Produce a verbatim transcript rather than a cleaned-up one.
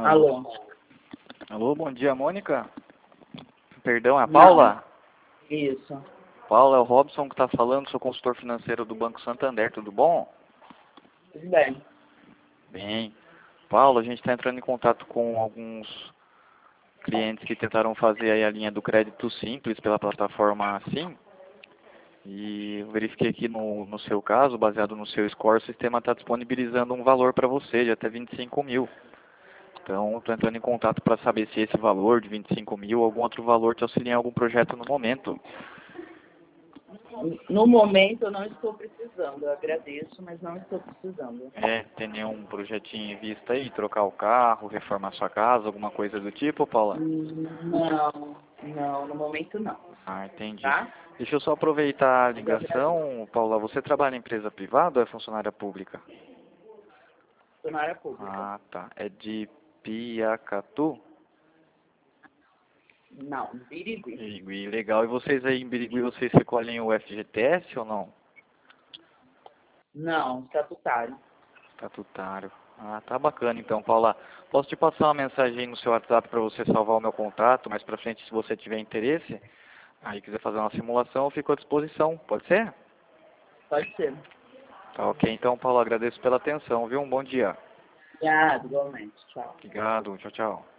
Alô. Alô, bom dia, Mônica. Perdão, é a Paula? Não. Isso. Paula, é o Robson que está falando, sou consultor financeiro do Banco Santander, tudo bom? Tudo bem. Bem. Paula, a gente está entrando em contato com alguns clientes que tentaram fazer aí a linha do crédito simples pela plataforma Sim. E eu verifiquei aqui no, no seu caso, baseado no seu score, o sistema está disponibilizando um valor para você de até vinte e cinco mil. Então, estou entrando em contato para saber se esse valor de vinte e cinco mil ou algum outro valor te auxilia em algum projeto no momento. No momento eu não estou precisando. Eu agradeço, mas não estou precisando. É, tem nenhum projetinho em vista aí? Trocar o carro, reformar sua casa, alguma coisa do tipo, Paula? Não, não, no momento não. Ah, entendi. Tá? Deixa eu só aproveitar a Mas eu agradeço. ligação, Paula. Você trabalha em empresa privada ou é funcionária pública? Estou na área pública. Ah, tá. É de Piacatu? Não, Birigui. Birigui, legal. E vocês aí em Birigui, vocês recolhem o F G T S ou não? Não, estatutário. Estatutário. Ah, tá bacana então, Paula. Posso te passar uma mensagem aí no seu WhatsApp para você salvar o meu contato, mais pra frente, se você tiver interesse, aí quiser fazer uma simulação, eu fico à disposição. Pode ser? Pode ser. Tá ok. Então, Paula, agradeço pela atenção, viu? Um bom dia. Obrigado, igualmente. Tchau. Obrigado. Tchau, tchau.